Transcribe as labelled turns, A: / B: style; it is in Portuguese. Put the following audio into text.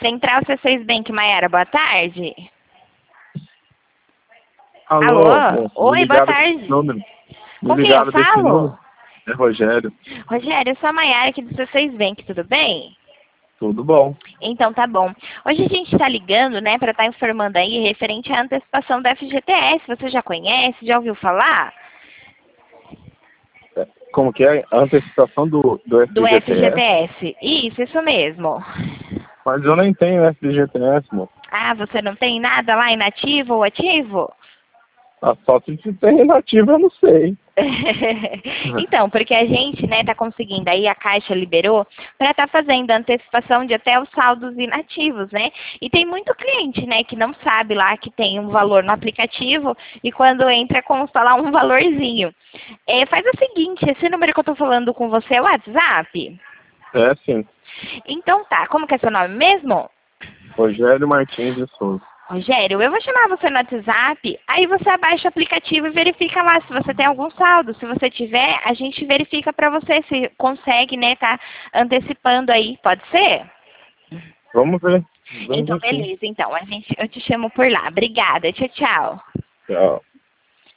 A: Central C6 Bank, Maiara, boa tarde.
B: Alô?
A: Alô? Oi, boa tarde. Com quem eu falo?
B: É Rogério.
A: Rogério, eu sou a Maiara aqui do C6 Bank, tudo bem?
B: Tudo bom.
A: Então tá bom. Hoje a gente está ligando, né, para estar informando aí referente à antecipação da FGTS. Você já conhece? Já ouviu falar?
B: Como que é? A antecipação do
A: Do
B: FGTS?
A: FGTS. Isso mesmo.
B: Mas eu nem tenho FGTS, moço.
A: Ah, você não tem nada lá inativo ou ativo?
B: Só se tem inativo, eu não sei.
A: Então, porque a gente, né, tá conseguindo aí, a Caixa liberou, para estar fazendo a antecipação de até os saldos inativos, né? E tem muito cliente, né, que não sabe lá que tem um valor no aplicativo e quando entra consta lá um valorzinho. Faz o seguinte, esse número que eu tô falando com você é o WhatsApp?
B: É sim.
A: Então tá, como que é seu nome mesmo?
B: Rogério Martins de Souza.
A: Rogério, eu vou chamar você no WhatsApp, aí você abaixa o aplicativo e verifica lá se você tem algum saldo. Se você tiver, a gente verifica para você se consegue, né, tá antecipando aí. Pode ser?
B: Vamos ver.
A: Então,
B: Vamos ver sim.
A: beleza. Então, eu te chamo por lá. Obrigada. Tchau, tchau.
B: Tchau.